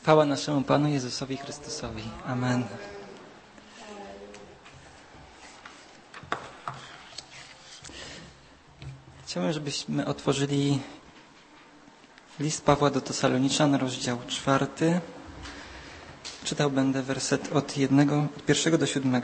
Chwała naszemu Panu Jezusowi Chrystusowi. Amen. Chciałbym, żebyśmy otworzyli list Pawła do Tesaloniczan, rozdział 4. Czytał będę werset od 1 do 7.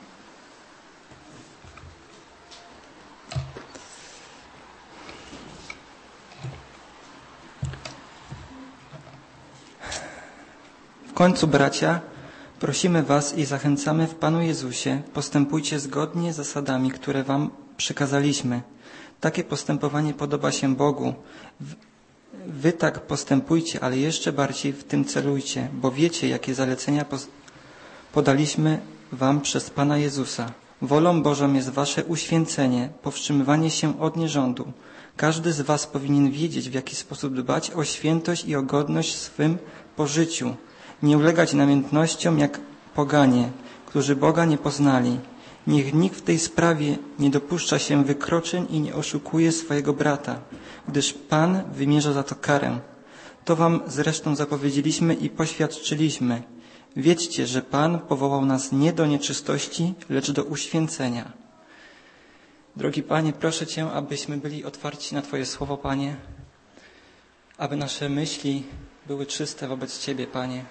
W końcu, bracia, prosimy was i zachęcamy w Panu Jezusie, postępujcie zgodnie z zasadami, które wam przekazaliśmy. Takie postępowanie podoba się Bogu. Wy tak postępujcie, ale jeszcze bardziej w tym celujcie, bo wiecie, jakie zalecenia podaliśmy wam przez Pana Jezusa. Wolą Bożą jest wasze uświęcenie, powstrzymywanie się od nierządu. Każdy z was powinien wiedzieć, w jaki sposób dbać o świętość i o godność w swym pożyciu. Nie ulegać namiętnościom jak poganie, którzy Boga nie poznali. Niech nikt w tej sprawie nie dopuszcza się wykroczeń i nie oszukuje swojego brata, gdyż Pan wymierza za to karę. To wam zresztą zapowiedzieliśmy i poświadczyliśmy. Wiedźcie, że Pan powołał nas nie do nieczystości, lecz do uświęcenia. Drogi Panie, proszę Cię, abyśmy byli otwarci na Twoje słowo, Panie, aby nasze myśli były czyste wobec Ciebie, Panie.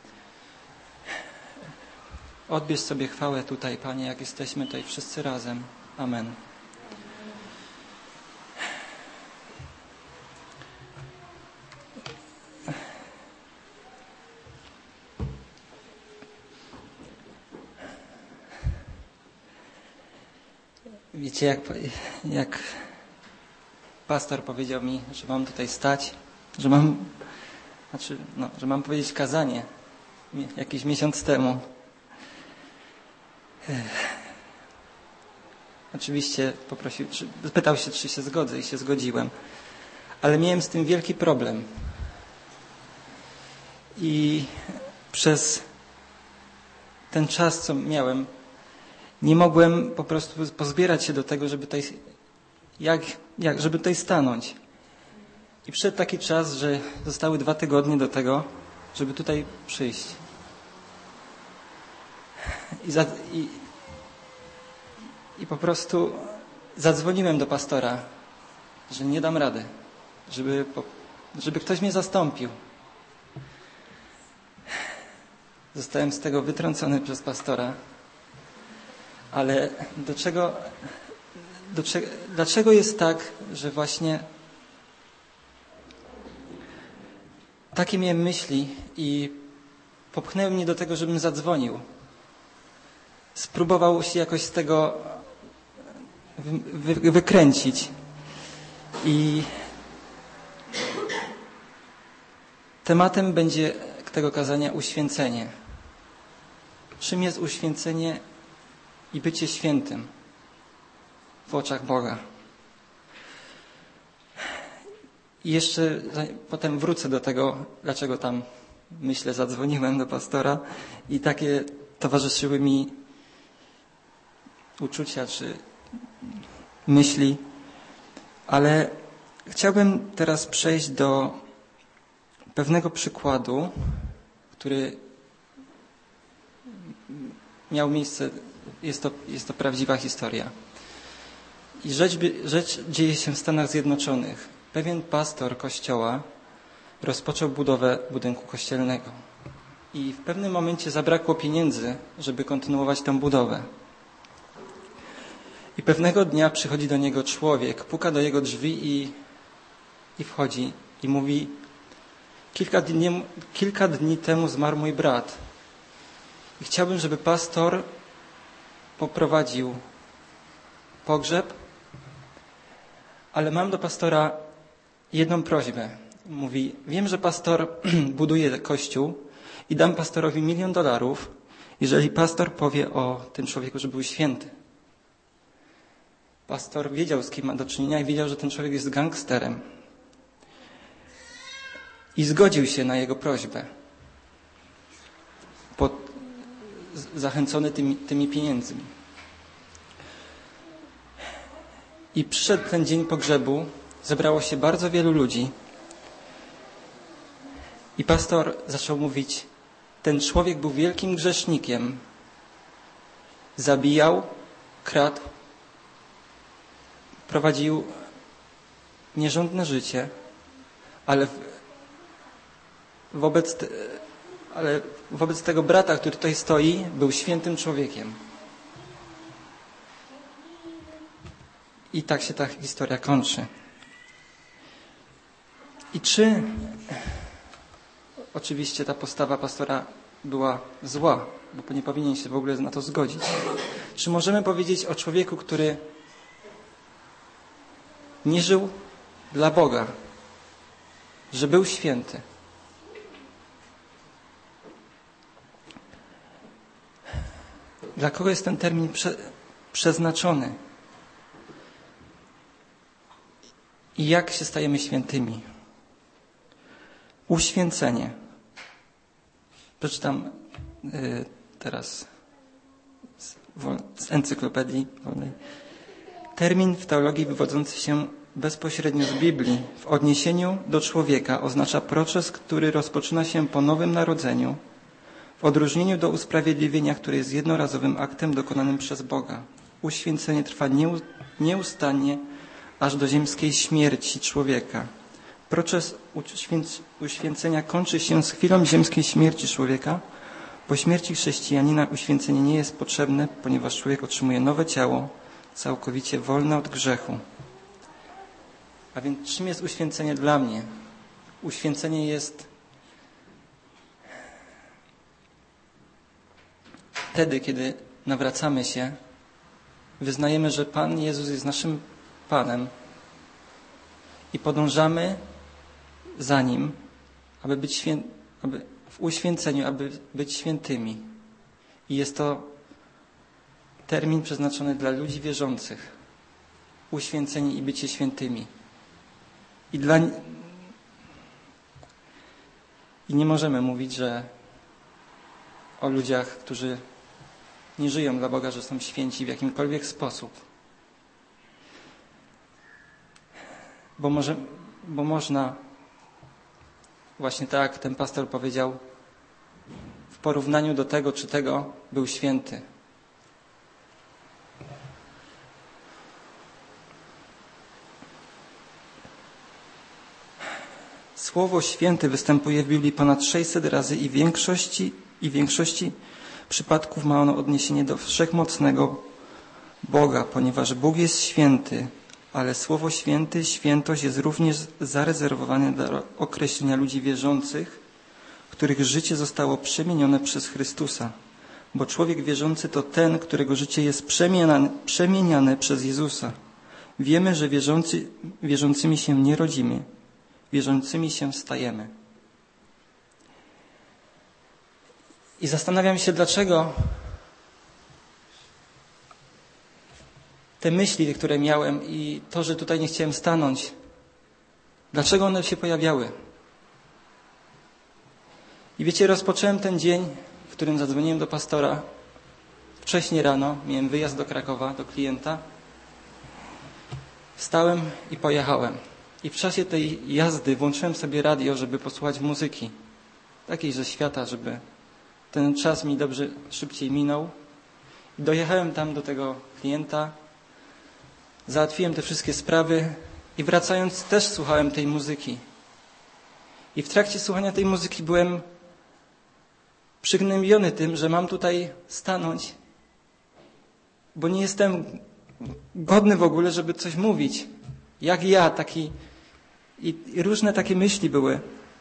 Odbierz sobie chwałę tutaj, Panie, jak jesteśmy tutaj wszyscy razem. Amen. Wiecie, jak pastor powiedział mi, że mam tutaj stać, że mam powiedzieć kazanie jakiś miesiąc temu. Oczywiście pytał się, czy się zgodzę i się zgodziłem. Ale miałem z tym wielki problem. I przez ten czas, co miałem, nie mogłem po prostu pozbierać się do tego, żeby tutaj stanąć. I przyszedł taki czas, że zostały 2 tygodnie do tego, żeby tutaj przyjść. I po prostu zadzwoniłem do pastora, że nie dam rady, żeby ktoś mnie zastąpił. Zostałem z tego wytrącony przez pastora. Ale dlaczego jest tak, że właśnie takie miałem myśli i popchnęły mnie do tego, żebym zadzwonił. Spróbował się jakoś z tego wykręcić. I tematem będzie tego kazania uświęcenie. Czym jest uświęcenie i bycie świętym w oczach Boga? I jeszcze potem wrócę do tego, dlaczego tam, myślę, zadzwoniłem do pastora i takie towarzyszyły mi uczucia czy myśli. Ale chciałbym teraz przejść do pewnego przykładu, który miał miejsce. Jest to prawdziwa historia. I rzecz dzieje się w Stanach Zjednoczonych. Pewien pastor kościoła rozpoczął budowę budynku kościelnego. I w pewnym momencie zabrakło pieniędzy, żeby kontynuować tę budowę. I pewnego dnia przychodzi do niego człowiek, puka do jego drzwi i wchodzi i mówi: kilka dni temu zmarł mój brat. I chciałbym, żeby pastor poprowadził pogrzeb, ale mam do pastora jedną prośbę. Mówi: wiem, że pastor buduje kościół i dam pastorowi $1 milion, jeżeli pastor powie o tym człowieku, że był święty. Pastor wiedział, z kim ma do czynienia i wiedział, że ten człowiek jest gangsterem. I zgodził się na jego prośbę. Zachęcony tymi pieniędzmi. I przyszedł ten dzień pogrzebu, zebrało się bardzo wielu ludzi I pastor zaczął mówić, ten człowiek był wielkim grzesznikiem. Zabijał, kradł, prowadził nierządne życie, ale wobec tego brata, który tutaj stoi, był świętym człowiekiem. I tak się ta historia kończy. I czy oczywiście ta postawa pastora była zła, bo nie powinien się w ogóle na to zgodzić. Czy możemy powiedzieć o człowieku, który nie żył dla Boga, że był święty? Dla kogo jest ten termin przeznaczony? I jak się stajemy świętymi? Uświęcenie. Przeczytam teraz z encyklopedii wolnej. Termin w teologii wywodzący się bezpośrednio z Biblii w odniesieniu do człowieka oznacza proces, który rozpoczyna się po nowym narodzeniu, w odróżnieniu do usprawiedliwienia, które jest jednorazowym aktem dokonanym przez Boga. Uświęcenie trwa nieustannie aż do ziemskiej śmierci człowieka. Proces uświęcenia kończy się z chwilą ziemskiej śmierci człowieka. Po śmierci chrześcijanina uświęcenie nie jest potrzebne, ponieważ człowiek otrzymuje nowe ciało, całkowicie wolne od grzechu. A więc czym jest uświęcenie dla mnie? Uświęcenie jest wtedy, kiedy nawracamy się, wyznajemy, że Pan Jezus jest naszym Panem i podążamy za Nim, aby w uświęceniu, aby być świętymi. I jest to termin przeznaczony dla ludzi wierzących. Uświęceni i bycie świętymi. I nie możemy mówić, że o ludziach, którzy nie żyją dla Boga, że są święci w jakimkolwiek sposób. Bo można, właśnie tak jak ten pastor powiedział, w porównaniu do tego, czy tego był święty. Słowo święty występuje w Biblii ponad 600 razy i w większości przypadków ma ono odniesienie do wszechmocnego Boga, ponieważ Bóg jest święty, ale słowo święty, świętość jest również zarezerwowane dla określenia ludzi wierzących, których życie zostało przemienione przez Chrystusa. Bo człowiek wierzący to ten, którego życie jest przemieniane przez Jezusa. Wiemy, że wierzącymi się nie rodzimy, wierzącymi się stajemy. I zastanawiam się, dlaczego te myśli, które miałem i to, że tutaj nie chciałem stanąć, dlaczego one się pojawiały? I wiecie, rozpocząłem ten dzień, w którym zadzwoniłem do pastora wcześnie rano. Miałem wyjazd do Krakowa, do klienta. Wstałem i pojechałem. I w czasie tej jazdy włączyłem sobie radio, żeby posłuchać muzyki. Takiej ze świata, żeby ten czas mi dobrze, szybciej minął. I dojechałem tam do tego klienta. Załatwiłem te wszystkie sprawy i wracając też słuchałem tej muzyki. I w trakcie słuchania tej muzyki byłem przygnębiony tym, że mam tutaj stanąć, bo nie jestem godny w ogóle, żeby coś mówić. Jak ja, taki... I różne takie myśli były.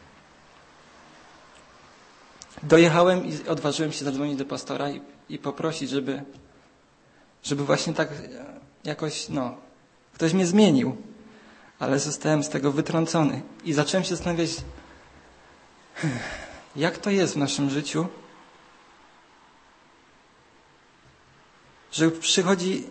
Dojechałem i odważyłem się zadzwonić do pastora i poprosić, żeby właśnie tak jakoś, ktoś mnie zmienił. Ale zostałem z tego wytrącony. I zacząłem się zastanawiać, jak to jest w naszym życiu, że przychodzi,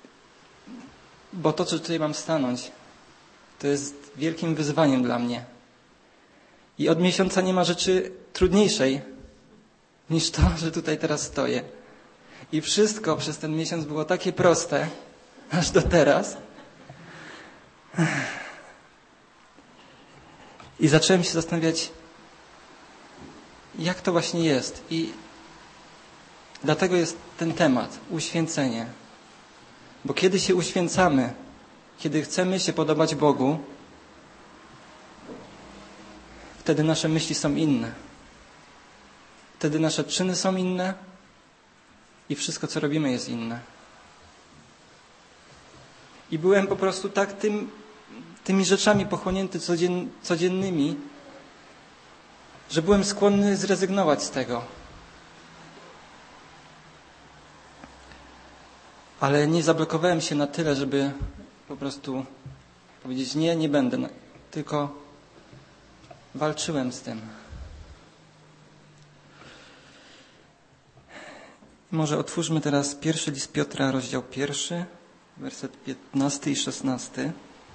bo to, że tutaj mam stanąć, to jest wielkim wyzwaniem dla mnie. I od miesiąca nie ma rzeczy trudniejszej niż to, że tutaj teraz stoję. I wszystko przez ten miesiąc było takie proste, aż do teraz. I zacząłem się zastanawiać, jak to właśnie jest. I dlatego jest ten temat, uświęcenie. Bo kiedy się uświęcamy, kiedy chcemy się podobać Bogu, wtedy nasze myśli są inne. Wtedy nasze czyny są inne i wszystko, co robimy, jest inne. I byłem po prostu tak tymi rzeczami pochłonięty codziennymi, że byłem skłonny zrezygnować z tego. Ale nie zablokowałem się na tyle, żeby po prostu powiedzieć nie będę, tylko walczyłem z tym. Może otwórzmy teraz pierwszy list Piotra, rozdział 1, werset 15 i 16.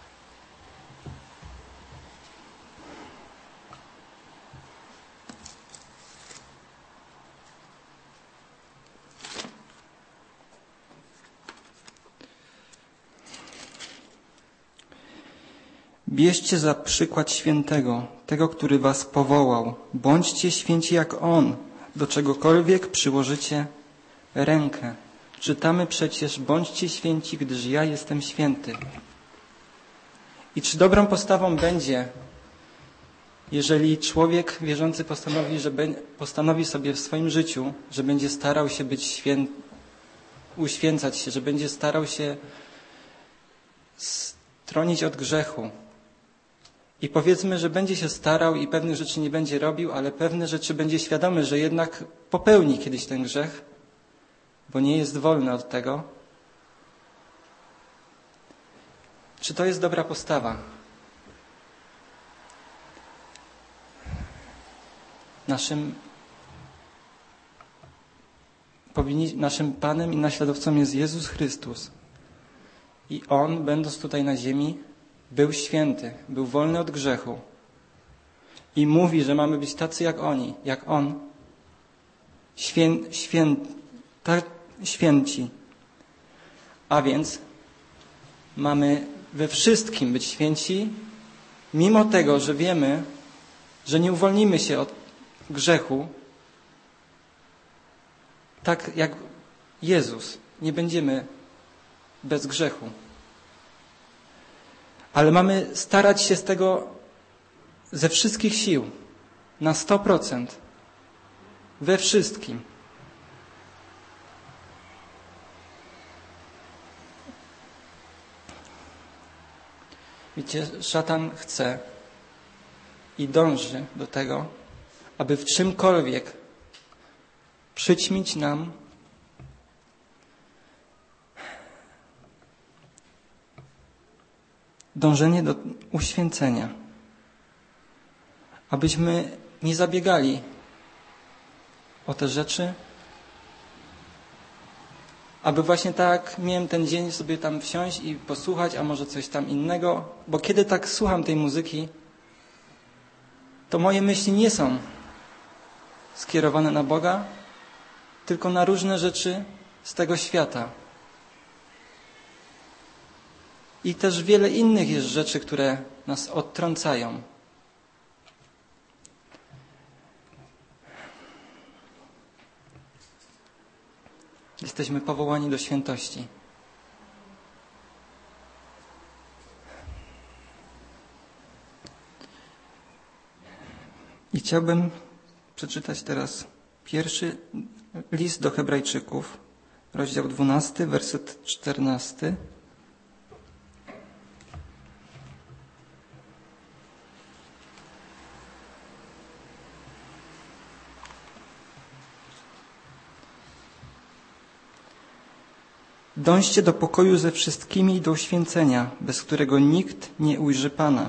Bierzcie za przykład świętego, tego, który was powołał. Bądźcie święci jak On, do czegokolwiek przyłożycie rękę. Czytamy przecież, bądźcie święci, gdyż ja jestem święty. I czy dobrą postawą będzie, jeżeli człowiek wierzący postanowi sobie w swoim życiu, że będzie starał się być uświęcać się, że będzie starał się stronić od grzechu. I powiedzmy, że będzie się starał i pewnych rzeczy nie będzie robił, ale pewne rzeczy będzie świadomy, że jednak popełni kiedyś ten grzech, bo nie jest wolny od tego. Czy to jest dobra postawa? Naszym Panem i naśladowcą jest Jezus Chrystus. I On, będąc tutaj na ziemi, był święty, był wolny od grzechu. I mówi, że mamy być tacy jak On. Święci. A więc mamy we wszystkim być święci, mimo tego, że wiemy, że nie uwolnimy się od grzechu, tak jak Jezus. Nie będziemy bez grzechu. Ale mamy starać się z tego ze wszystkich sił, na 100%, we wszystkim. Wiecie, szatan chce i dąży do tego, aby w czymkolwiek przyćmić nam dążenie do uświęcenia. Abyśmy nie zabiegali o te rzeczy, aby właśnie tak miałem ten dzień sobie tam wsiąść i posłuchać, a może coś tam innego, bo kiedy tak słucham tej muzyki, to moje myśli nie są skierowane na Boga, tylko na różne rzeczy z tego świata. I też wiele innych jest rzeczy, które nas odtrącają. Jesteśmy powołani do świętości. I chciałbym przeczytać teraz pierwszy list do Hebrajczyków, rozdział 12, werset 14. Dążcie do pokoju ze wszystkimi i do uświęcenia, bez którego nikt nie ujrzy Pana.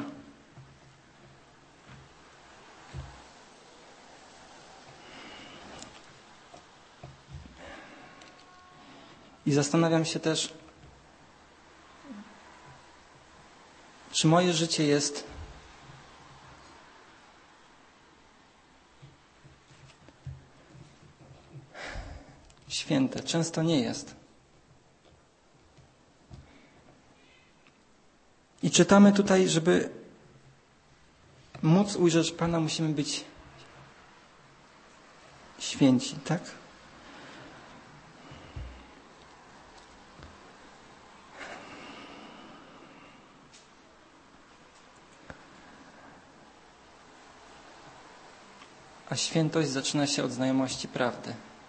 I zastanawiam się też, czy moje życie jest święte. Często nie jest. I czytamy tutaj, żeby móc ujrzeć Pana, musimy być święci, tak? A świętość zaczyna się od znajomości prawdy.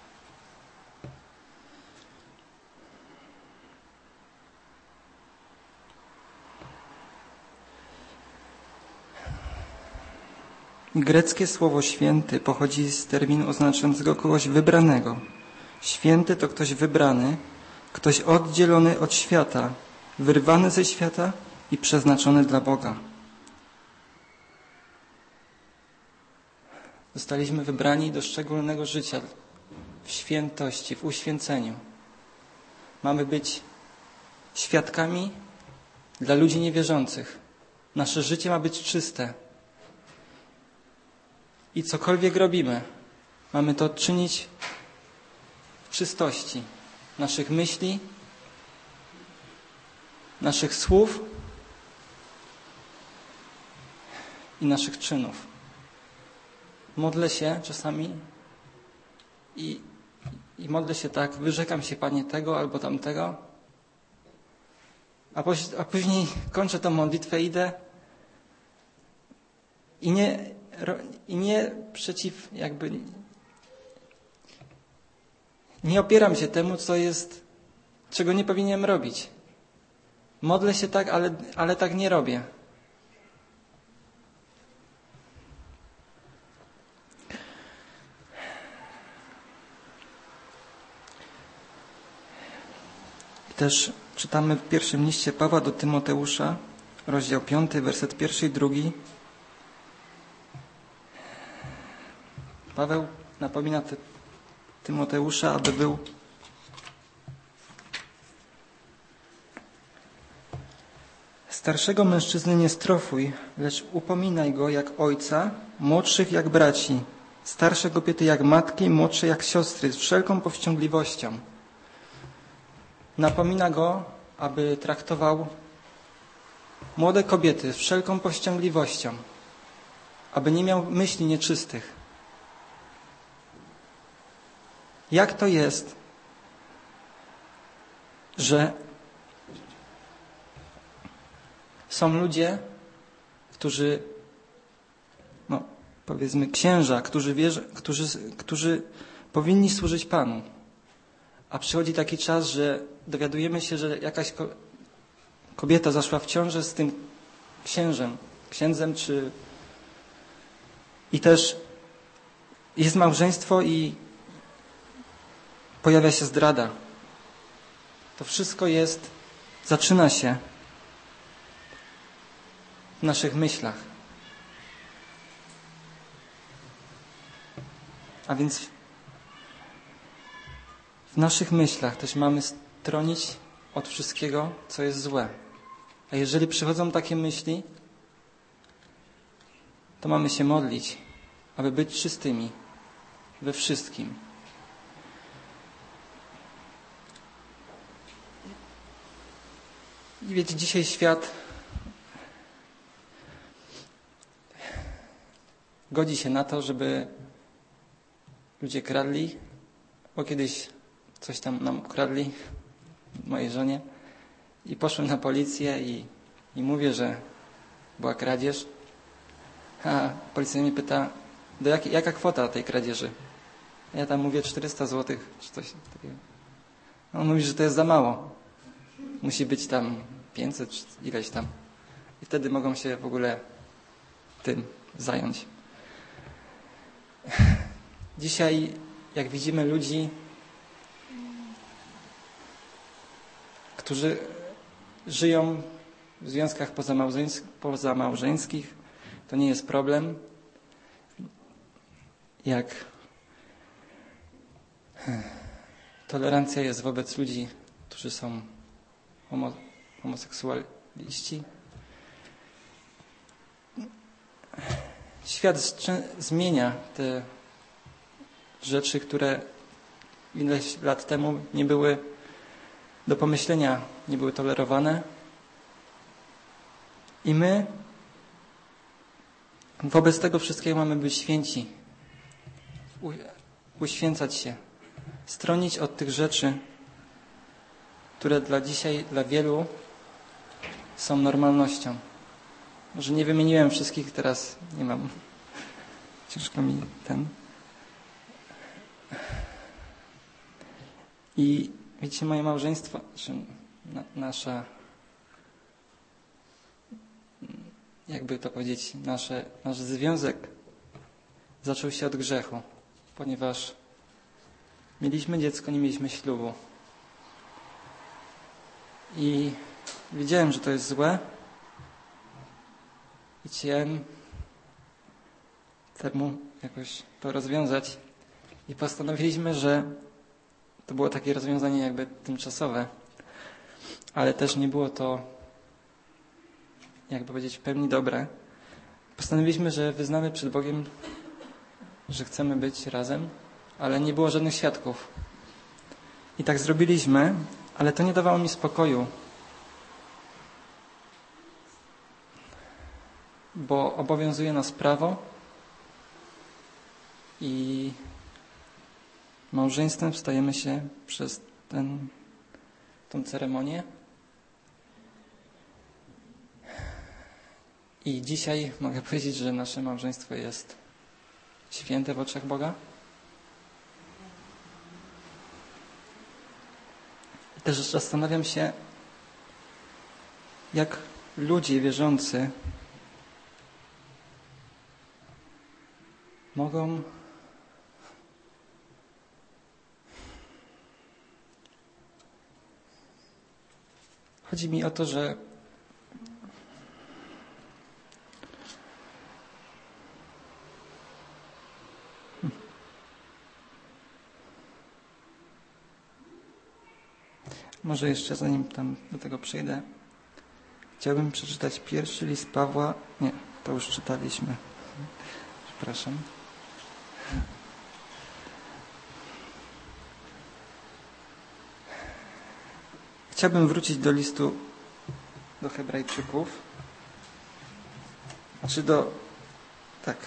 Greckie słowo święty pochodzi z terminu oznaczającego kogoś wybranego. Święty to ktoś wybrany, ktoś oddzielony od świata, wyrwany ze świata i przeznaczony dla Boga. Zostaliśmy wybrani do szczególnego życia w świętości, w uświęceniu. Mamy być świadkami dla ludzi niewierzących. Nasze życie ma być czyste. I cokolwiek robimy, mamy to czynić w czystości naszych myśli, naszych słów i naszych czynów. Modlę się czasami i modlę się tak, wyrzekam się, Panie, tego albo tamtego, a później kończę tę modlitwę, idę i nie opieram się temu, czego nie powinienem robić. Modlę się tak, ale tak nie robię. Też czytamy w pierwszym liście Pawła do Tymoteusza, rozdział 5, werset 1 i 2. Paweł napomina Tymoteusza, aby był starszego mężczyzny nie strofuj, lecz upominaj go jak ojca, młodszych jak braci, starsze kobiety jak matki, młodsze jak siostry, z wszelką powściągliwością. Napomina go, aby traktował młode kobiety z wszelką powściągliwością, aby nie miał myśli nieczystych. Jak to jest, że są ludzie, którzy, powiedzmy księża, którzy powinni służyć Panu, a przychodzi taki czas, że dowiadujemy się, że jakaś kobieta zaszła w ciążę z tym księdzem, i też jest małżeństwo i pojawia się zdrada. To wszystko zaczyna się w naszych myślach. A więc w naszych myślach też mamy stronić od wszystkiego, co jest złe. A jeżeli przychodzą takie myśli, to mamy się modlić, aby być czystymi we wszystkim. I wiecie, dzisiaj świat godzi się na to, żeby ludzie kradli, bo kiedyś coś tam nam ukradli, mojej żonie, i poszłem na policję i mówię, że była kradzież. A policja mnie pyta, jaka kwota tej kradzieży? Ja tam mówię 400 zł, czy coś takiego. On mówi, że to jest za mało. Musi być tam 500, czy ileś tam. I wtedy mogą się w ogóle tym zająć. Dzisiaj, jak widzimy ludzi, którzy żyją w związkach pozamałżeńskich, to nie jest problem. Jak tolerancja jest wobec ludzi, którzy są homoseksualiści. Świat zmienia te rzeczy, które ileś lat temu nie były do pomyślenia, nie były tolerowane. I my wobec tego wszystkiego mamy być święci uświęcać się, stronić od tych rzeczy, które dla wielu są normalnością. Może nie wymieniłem wszystkich, teraz nie mam. Ciężko mi I wiecie, moje małżeństwo, czy nasza, jakby to powiedzieć, nasz związek zaczął się od grzechu, ponieważ mieliśmy dziecko, nie mieliśmy ślubu. I wiedziałem, że to jest złe. I chciałem temu jakoś to rozwiązać. I postanowiliśmy, że to było takie rozwiązanie jakby tymczasowe. Ale też nie było to, jakby powiedzieć, w pełni dobre. Postanowiliśmy, że wyznamy przed Bogiem, że chcemy być razem, ale nie było żadnych świadków. I tak zrobiliśmy, ale to nie dawało mi spokoju. Bo obowiązuje nas prawo i małżeństwem stajemy się przez tą ceremonię. I dzisiaj mogę powiedzieć, że nasze małżeństwo jest święte w oczach Boga. Też zastanawiam się, jak ludzie wierzący mogą chodzi mi o to, że może jeszcze zanim tam do tego przejdę, chciałbym przeczytać pierwszy list Pawła. Nie, to już czytaliśmy. Przepraszam. Chciałbym wrócić do listu do Hebrajczyków. Czy do... Tak.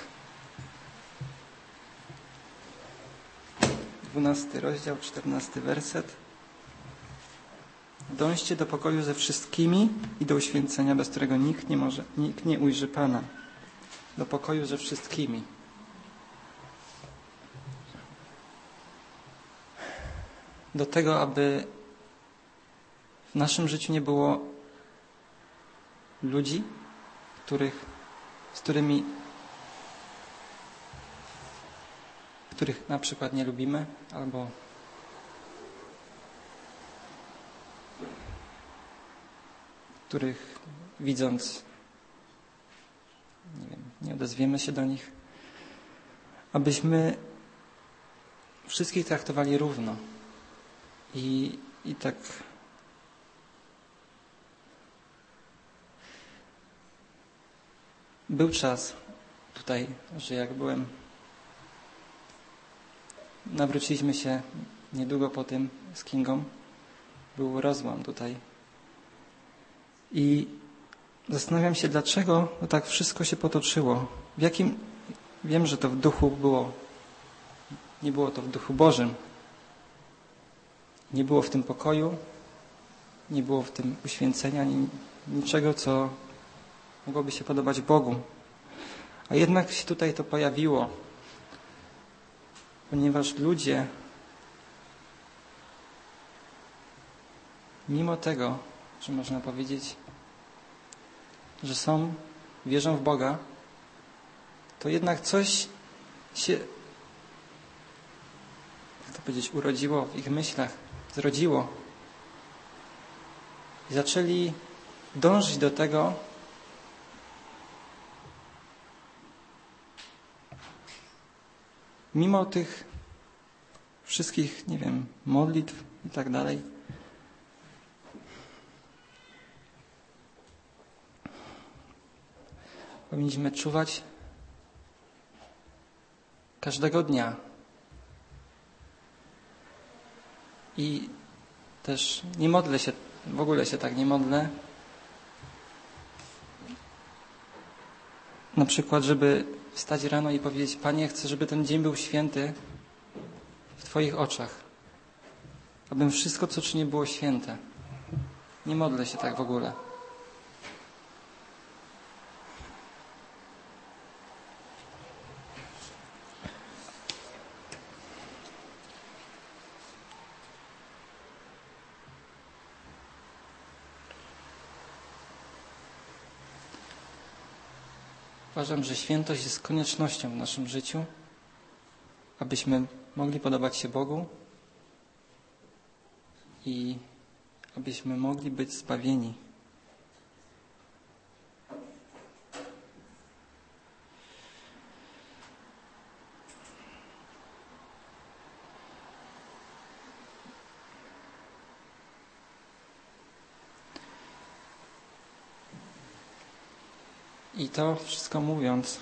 12 rozdział, 14 werset. Dążcie do pokoju ze wszystkimi i do uświęcenia, bez którego nikt nie ujrzy Pana. Do pokoju ze wszystkimi. Do tego, aby w naszym życiu nie było ludzi, których na przykład nie lubimy, albo których widząc, nie odezwiemy się do nich, abyśmy wszystkich traktowali równo. I tak był czas tutaj, że jak nawróciliśmy się niedługo po tym z Kingą, był rozłam tutaj. I zastanawiam się, dlaczego tak wszystko się potoczyło. Wiem, że to w duchu było. Nie było to w duchu Bożym. Nie było w tym pokoju, nie było w tym uświęcenia, niczego, co mogłoby się podobać Bogu. A jednak się tutaj to pojawiło, ponieważ ludzie, mimo tego, że można powiedzieć, że wierzą w Boga, to jednak coś się, jak to powiedzieć, urodziło w ich myślach, zrodziło. I zaczęli dążyć do tego, mimo tych wszystkich, modlitw i tak dalej. Powinniśmy czuwać każdego dnia. I też nie modlę się, w ogóle się tak nie modlę. Na przykład, żeby wstać rano i powiedzieć: Panie, chcę, żeby ten dzień był święty, Twoich oczach. Abym wszystko, co czynię, było święte. Nie modlę się tak w ogóle. Uważam, że świętość jest koniecznością w naszym życiu, abyśmy mogli podobać się Bogu i abyśmy mogli być zbawieni. I to wszystko mówiąc,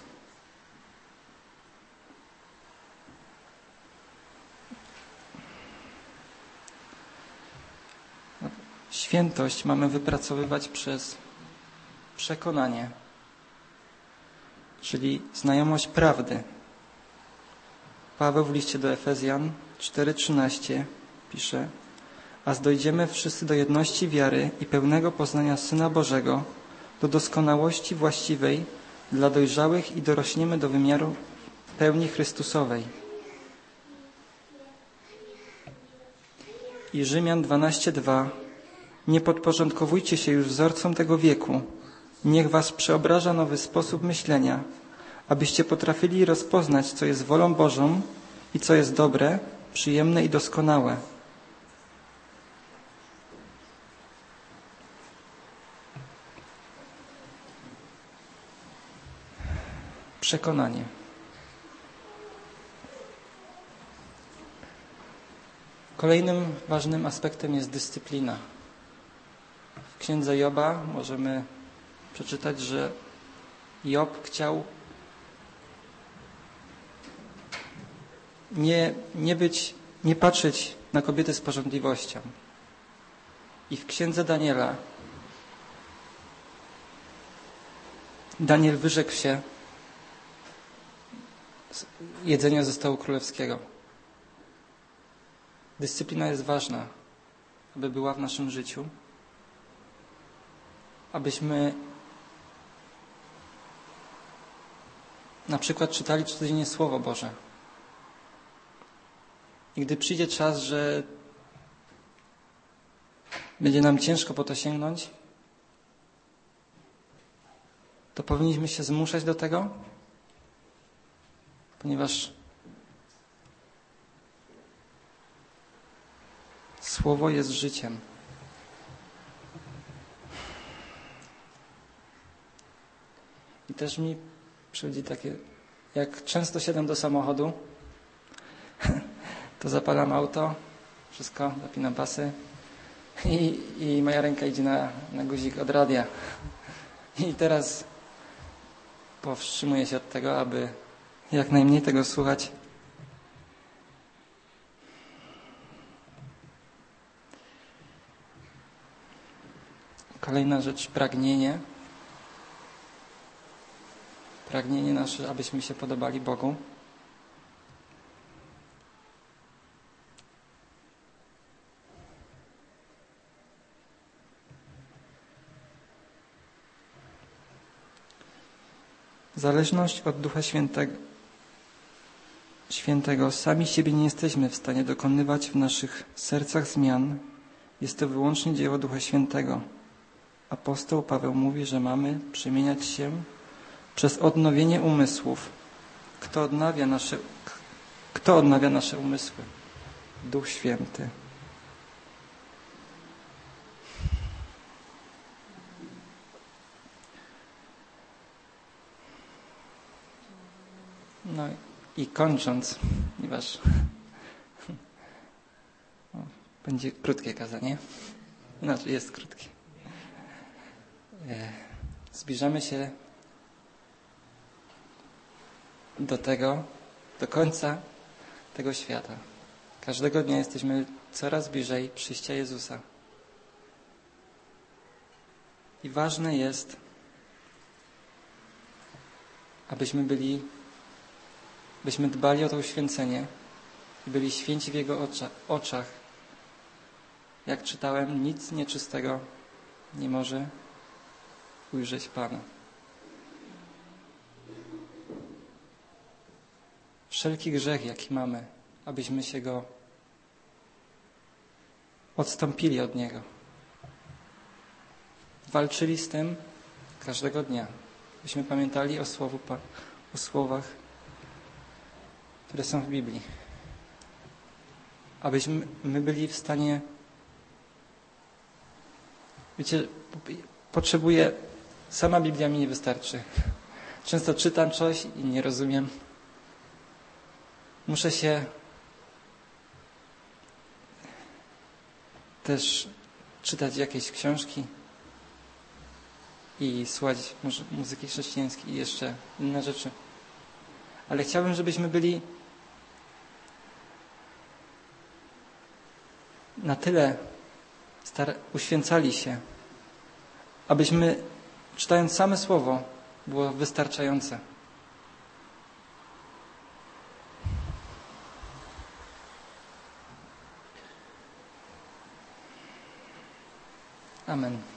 świętość mamy wypracowywać przez przekonanie, czyli znajomość prawdy. Paweł w liście do Efezjan 4:13 pisze: a dojdziemy wszyscy do jedności wiary i pełnego poznania Syna Bożego, do doskonałości właściwej dla dojrzałych i dorośniemy do wymiaru pełni Chrystusowej. I Rzymian 12:2: nie podporządkowujcie się już wzorcom tego wieku. Niech was przeobraża nowy sposób myślenia, abyście potrafili rozpoznać, co jest wolą Bożą i co jest dobre, przyjemne i doskonałe. Przekonanie. Kolejnym ważnym aspektem jest dyscyplina. W księdze Joba możemy przeczytać, że Job chciał nie patrzeć na kobiety z pożądliwością. I w księdze Daniela Daniel wyrzekł się jedzenia ze stołu królewskiego. Dyscyplina jest ważna, aby była w naszym życiu, abyśmy na przykład czytali codziennie Słowo Boże. I gdy przyjdzie czas, że będzie nam ciężko po to sięgnąć, to powinniśmy się zmuszać do tego, ponieważ Słowo jest życiem. I też mi przychodzi takie, jak często siadam do samochodu, to zapalam auto, wszystko, zapinam pasy i moja ręka idzie na guzik od radia. I teraz powstrzymuję się od tego, aby jak najmniej tego słuchać. Kolejna rzecz, pragnienie. Pragnienie nasze, abyśmy się podobali Bogu. Zależność od Ducha Świętego. Sami siebie nie jesteśmy w stanie dokonywać w naszych sercach zmian. Jest to wyłącznie dzieło Ducha Świętego. Apostoł Paweł mówi, że mamy przemieniać się przez odnowienie umysłów. Kto odnawia nasze umysły? Duch Święty. No i kończąc, ponieważ będzie krótkie kazanie, znaczy jest krótkie. Zbliżamy się do końca tego świata. Każdego dnia jesteśmy coraz bliżej przyjścia Jezusa. I ważne jest, abyśmy dbali o to uświęcenie, i byli święci w Jego oczach. Jak czytałem, nic nieczystego nie może ujrzeć Pana. Wszelki grzech, jaki mamy, abyśmy się go odstąpili od niego. Walczyli z tym każdego dnia. Byśmy pamiętali o słowach, które są w Biblii. Abyśmy my byli w stanie... Wiecie, sama Biblia mi nie wystarczy. Często czytam coś i nie rozumiem. Muszę się też czytać jakieś książki i słuchać muzyki chrześcijańskiej i jeszcze inne rzeczy. Ale chciałbym, żebyśmy byli na tyle uświęcali się, abyśmy, czytając same Słowo, było wystarczające. Amen.